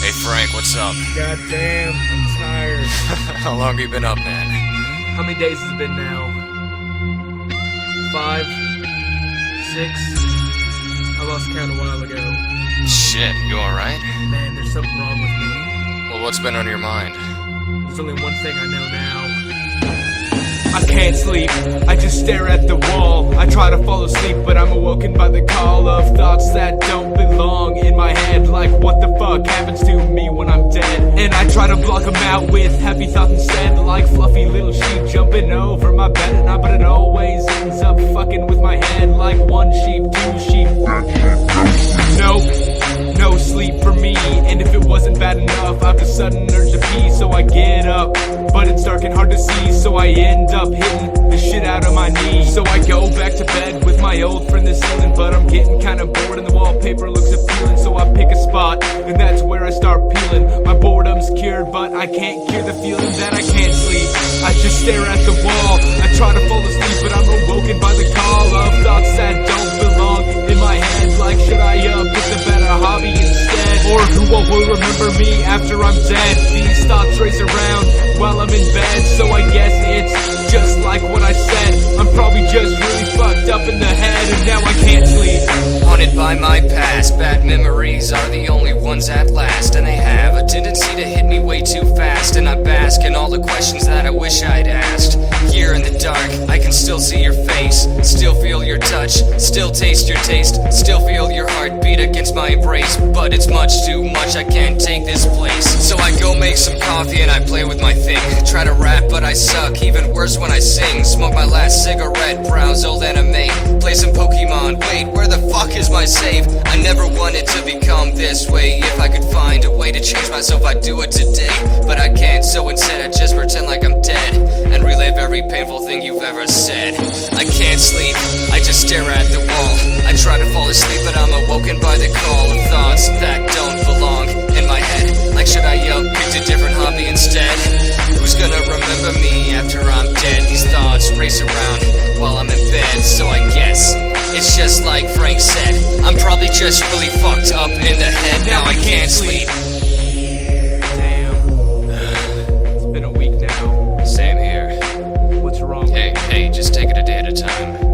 Hey Frank, what's up? Goddamn, I'm tired. How long have you been up, man? How many days has it been now? 5? 6? I lost count a while ago. Shit, you alright? Man, there's something wrong with me. Well, what's been on your mind? There's only one thing I know now. I can't sleep, I just stare at the wall. I try to fall asleep, but I'm awoken by the call of thoughts that don't belong in my head. Like, what the fuck happens to me when I'm dead? And I try to block them out with happy thoughts instead. Like fluffy little sheep jumping over my bed at night, but it always ends up fucking with my head. Like one sheep, two sheep. Nope, no sleep for me. And if it wasn't bad enough, I have a sudden urge to pee. So I get up, but it's dark and hard to see. So I end up hitting the shit out of my knee. So I go back to bed with my old friend this evening, but I'm getting kinda bored and the wallpaper looks appealing. So I pick a spot, and that's where I start peeling. My boredom's cured, but I can't cure the feeling that I can't sleep. I just stare at the wall. I try to fall asleep, but I'm awoken by the call of thoughts that don't belong in my head. Like, should I pick a better hobby instead? Or who will remember me after I'm dead? These thoughts race around while I'm in bed. So I guess it's just like what I said. I'm probably just really fucked up in the head, and now I can't sleep. Haunted by my past, bad memories are the only ones that last. And they have a tendency to hit me way too fast. And I bask in all the questions that I wish I'd asked. Here in the dark, I can still see your face, still feel your touch, still taste your taste, still feel your heartbeat against my embrace. But it's much too much, I can't take this place. So I go make some coffee and I play with my thing. Try to rap but I suck, even worse when I sing. Smoke my last cigarette, browse old anime, play some Pokemon. Wait, where the fuck is my save? I never wanted to become this way. If I could find a way to change myself, I'd do it today. But I can't, so instead I just pretend like I'm dead and relive every painful thing you've ever said. I can't sleep, I just stare at the wall. I try to fall asleep, but I'm awoken by the call of thoughts that don't belong in my head. Like, should I pick a different hobby instead? Who's gonna remember me after I'm dead? These thoughts race around while I'm in bed. So I guess it's just like Frank said, I'm probably just really fucked up in the head. Now I can't sleep. Damn. It's been a week now. Same here. What's wrong? Hey, just take it a day at a time.